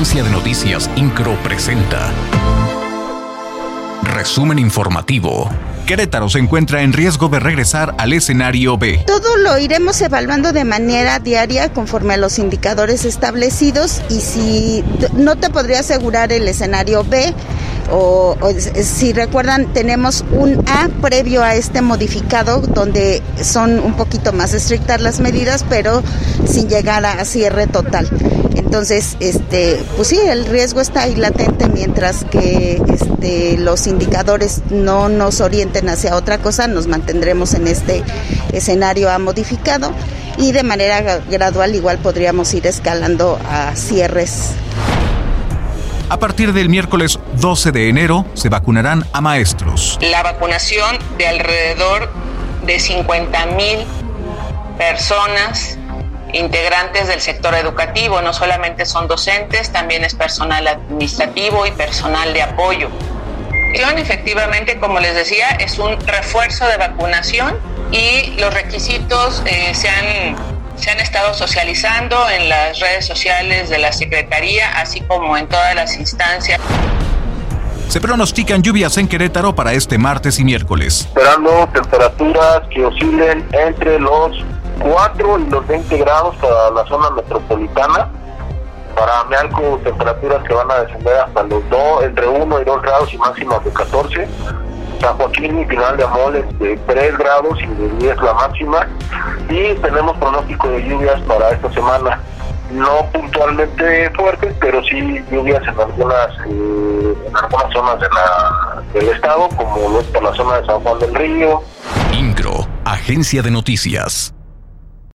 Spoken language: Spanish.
Agencia de Noticias Incro presenta Resumen informativo. Querétaro se encuentra en riesgo de regresar al escenario B. Todo lo iremos evaluando de manera diaria conforme a los indicadores establecidos, y si no te podría asegurar el escenario B, o si recuerdan, tenemos un A previo a este modificado donde son un poquito más estrictas las medidas, pero sin llegar a cierre total. Entonces, pues sí, el riesgo está ahí latente mientras que los indicadores no nos orienten hacia otra cosa. Nos mantendremos en este escenario A modificado y de manera gradual igual podríamos ir escalando a cierres. A partir del miércoles 12 de enero se vacunarán a maestros. La vacunación de alrededor de 50,000 personas integrantes del sector educativo. No solamente son docentes, también es personal administrativo y personal de apoyo. Efectivamente, como les decía, es un refuerzo de vacunación y los requisitos se han estado socializando en las redes sociales de la Secretaría, así como en todas las instancias. Se pronostican lluvias en Querétaro para este martes y miércoles. Esperando temperaturas que oscilen entre los 4 y los 20 grados para la zona metropolitana. Para Mealco, temperaturas que van a descender hasta los entre 1 y 2 grados y máximas de 14. San Joaquín y Pinal de Amoles de 3 grados y de 10 la máxima. Y tenemos pronóstico de lluvias para esta semana. No puntualmente fuertes, pero sí lluvias en algunas zonas del estado, como lo es por la zona de San Juan del Río. Incro, Agencia de Noticias.